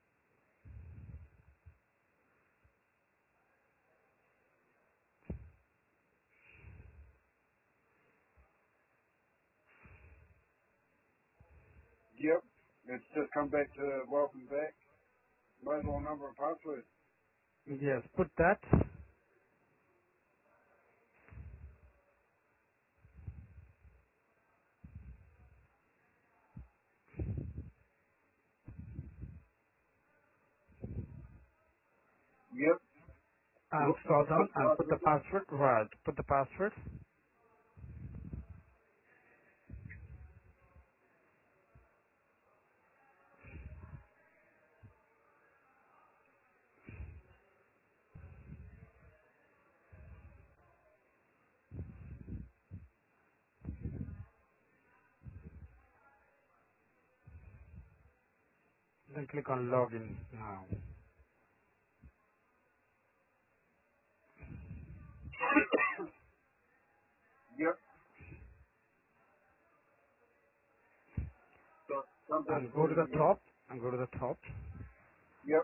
Yep. It's just come back to welcome back. Mobile number and password. Yes, put that. Yep. And scroll Put down the and put the password. password. Right, put the password. Then click on login now. Yep. So come back And to. go to the top. And go to the top. Yep.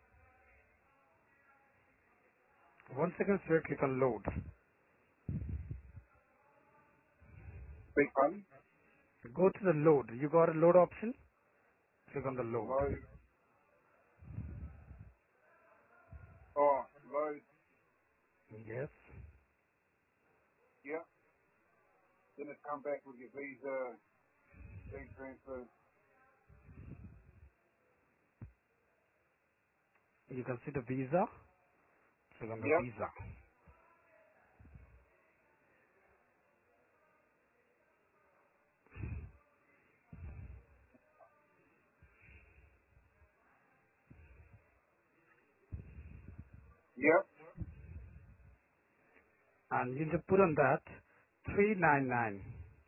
1 second, sir. Click on load. Big button. Go to the load. You got a load option. Click on the load. Load. Oh, load. Yes. Yep. Then it's come back with your visa, bank transfer. You can see the visa. Click on the Yep. visa. Yep. And you need to put on that 399.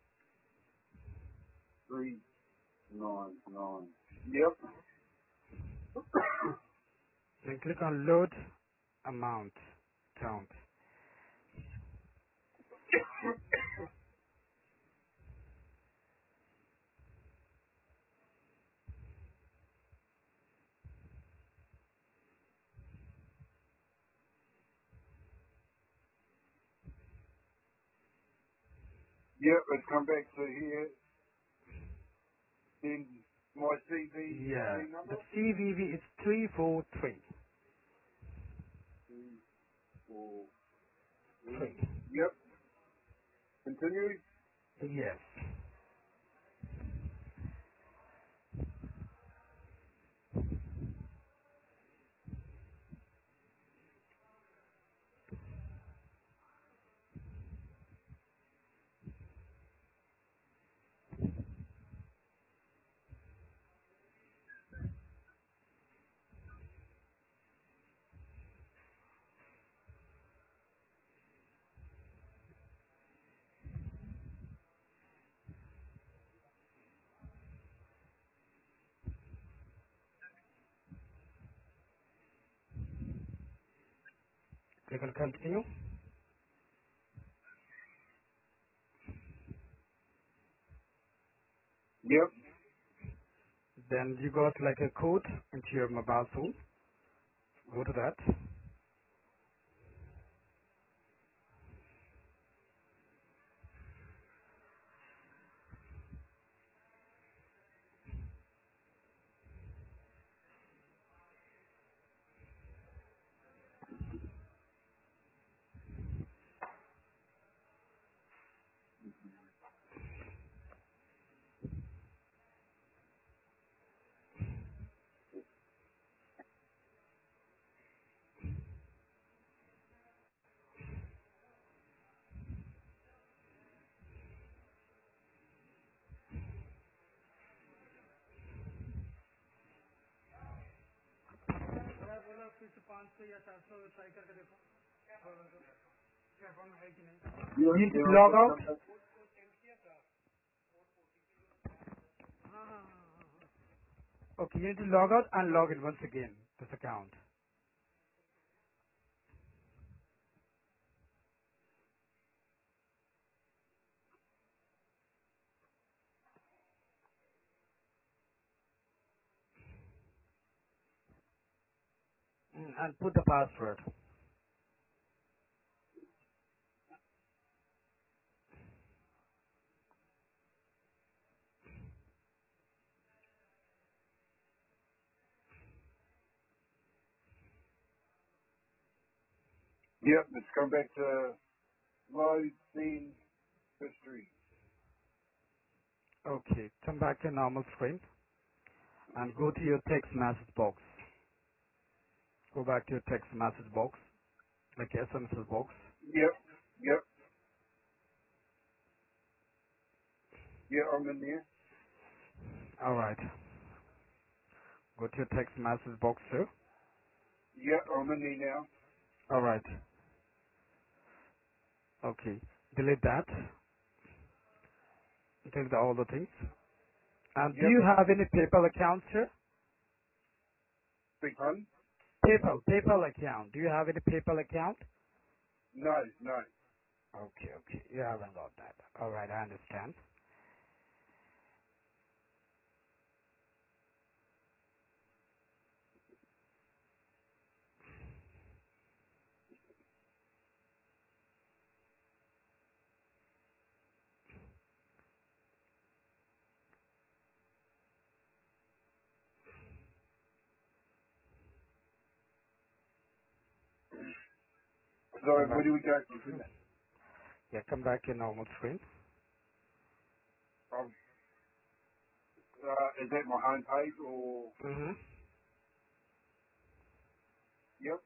399. Yep. Then click on load amount count. Yep. It's come back to here. Then my Yeah. CVV The number. CVV is 343. 243. 3. Yep. Continue. Yes. Click on continue. Yep. Then you got like a code into your mobile phone. Go to that. You You need to you log also out. come back. Okay, you need to log out and log in once again this account. And put the password. Yep. Let's come back to load scene history. Okay, come back to normal screen and go to your text message box. Go back to your text message box, like SMS box. Yep. Yep. Yeah, I'm in there. Alright, go to your text message box, sir. Yep, I'm in there now. Alright, okay. Delete that. Delete all the things. And do Yep. you have any PayPal account, sir? Big pardon? PayPal account. Do you have any PayPal account? No, no. Okay, okay. You haven't got that. Alright, I understand. So Come where back. do we go from here? Yeah, come back to your normal screen. Um, is that my home page or? Mm-hmm. Yep.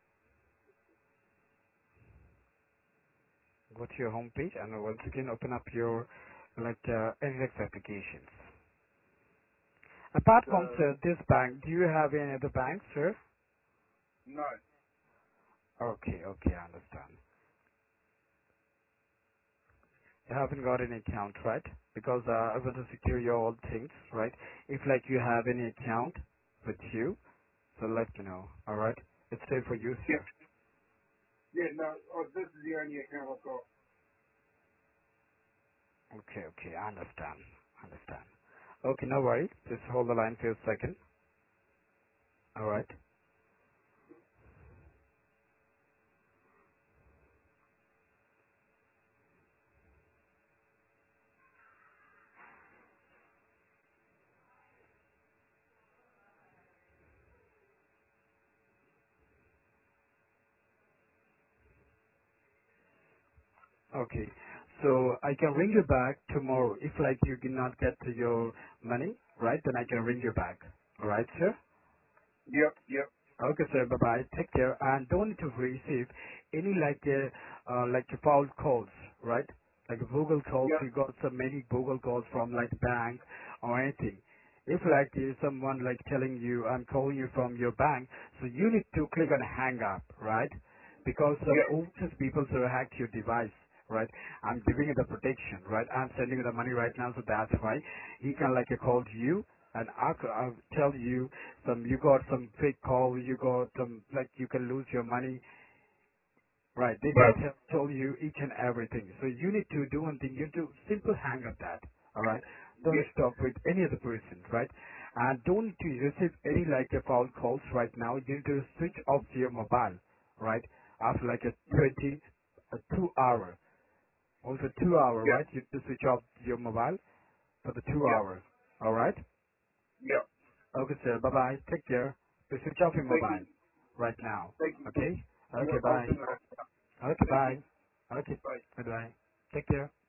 Go to your home page and once again open up your NX applications. Apart from So sir, this bank, do you have any other bank, sir? no. Okay, okay, I understand. You haven't got any account, right? Because I want to secure your all things, right? If like you have any account with you, so let me know. All right, it's safe for use Yep. here. Yeah. No. Oh, this is the only account I've got. Okay, okay, I understand. Understand. Okay, no worries. Just hold the line for a second. All right. Okay. So I can ring you back tomorrow if like you cannot get to your money, right? Then I can ring you back. All right, sir? Yep. Yep. Okay, sir. Bye bye. Take care and don't need to receive any like foul calls, right? Like Google calls. Yep. We got so many Google calls from like bank or anything. If like someone like telling you I'm calling you from your bank, so you need to click on hang up, right? Because some Yep. overseas people so hacked your device, right? I'm giving you the protection, right? I'm sending you the money right now, so that's why he can like call you and I'll tell you some you got some fake call, you got some like you can lose your money. Right. They Right. didn't tell you each and everything. So you need to do one thing. You need to simple hang up that. All right. Don't Yeah. stop with any other person. Right. And don't need to receive any like a phone calls right now. You need to switch off your mobile. Right. After like a 2 hour. Also 2 hour. Yeah. Right. You need to switch off your mobile for the two Yeah. hour. All right. Yeah. Okay, sir. Bye bye. Take care. To switch off your Thank you. mobile right now. Thank you. Okay. Yeah, Okay. I'll Bye. do that. Okay. Thank you. Bye. Okay. Bye. Bye bye. Take care.